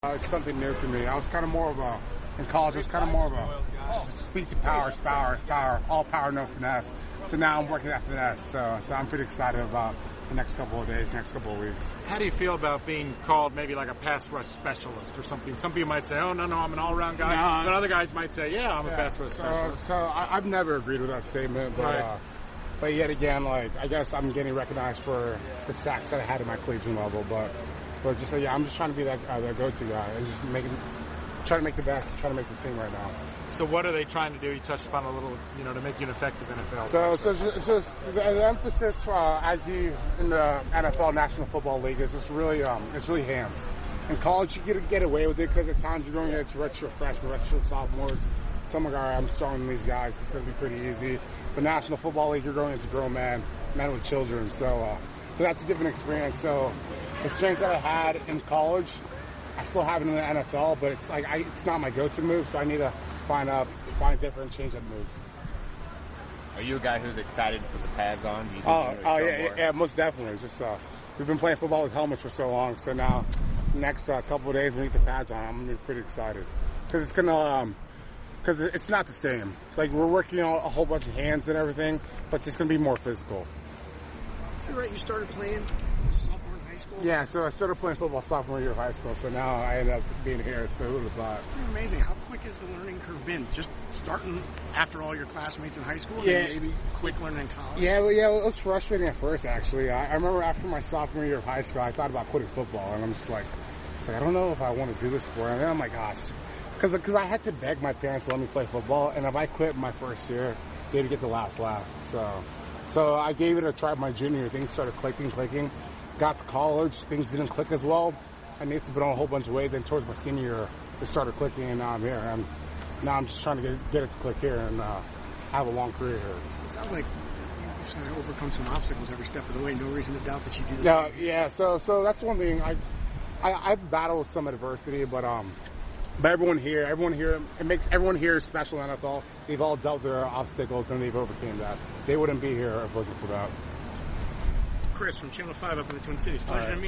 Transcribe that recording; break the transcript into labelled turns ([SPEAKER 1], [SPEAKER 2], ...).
[SPEAKER 1] It's something new to me. I was kind of more of in college, I was kind of more of a speed to power, all power, no finesse. So now I'm working that finesse. So I'm pretty excited about the next couple of days, next couple of weeks.
[SPEAKER 2] How do you feel about being called maybe like a pass rush specialist or something? Some people might say, oh, no, I'm an all-around guy. But other guys might say, yeah, I'm a pass rush specialist.
[SPEAKER 1] So I've never agreed with that statement. But yet again, I guess I'm getting recognized for the sacks that I had at my collegiate level. But just I'm just trying to be that go-to guy and just try to make the best and try to make the team right now.
[SPEAKER 2] So what are they trying to do? You touched upon a little, to make you an effective NFL.
[SPEAKER 1] So the emphasis in the NFL National Football League is just really it's really hands. In college, you get away with it because at times you're going into redshirt freshmen, redshirt sophomores. Some are I'm starting these guys. It's going to be pretty easy. But National Football League, you're going into grown men with children. So that's a different experience. So the strength that I had in college, I still have it in the NFL, but it's not my go-to move. So I need to find a different change-up move.
[SPEAKER 3] Are you a guy who's excited to put the pads on? Do you think
[SPEAKER 1] yeah, most definitely. It's just we've been playing football with helmets for so long, so now next couple of days when we get the pads on, I'm gonna be pretty excited because it's gonna because it's not the same. We're working on a whole bunch of hands and everything, but it's just gonna be more physical.
[SPEAKER 4] Is it right you started playing sophomore in high school?
[SPEAKER 1] Yeah, so I started playing football sophomore year of high school, so now I ended up being here, so who would have thought?
[SPEAKER 4] It's pretty amazing. How quick has the learning curve been? Just starting after all your classmates in high school?
[SPEAKER 1] Yeah.
[SPEAKER 4] And maybe quick learning in college?
[SPEAKER 1] Yeah, it was frustrating at first, actually. I remember after my sophomore year of high school, I thought about quitting football, and I'm just I don't know if I want to do this for it. And then I'm like, gosh, because I had to beg my parents to let me play football, and if I quit my first year, they'd get the last laugh. So I gave it a try my junior year. Things started clicking. Got to college, things didn't click as well. I needed to put on a whole bunch of weight. Then towards my senior year, it started clicking, and now I'm here. And now I'm just trying to get it to click here and have a long career here.
[SPEAKER 4] It sounds like you've trying to overcome some obstacles every step of the way. No reason to doubt that you do this.
[SPEAKER 1] Yeah. So that's one thing. I've battled some adversity, but everyone here, it makes everyone here special in the NFL. They've all dealt with their obstacles and they've overcame that. They wouldn't be here if it wasn't for that.
[SPEAKER 4] Chris from Channel 5 up in the Twin Cities. Pleasure to meet you.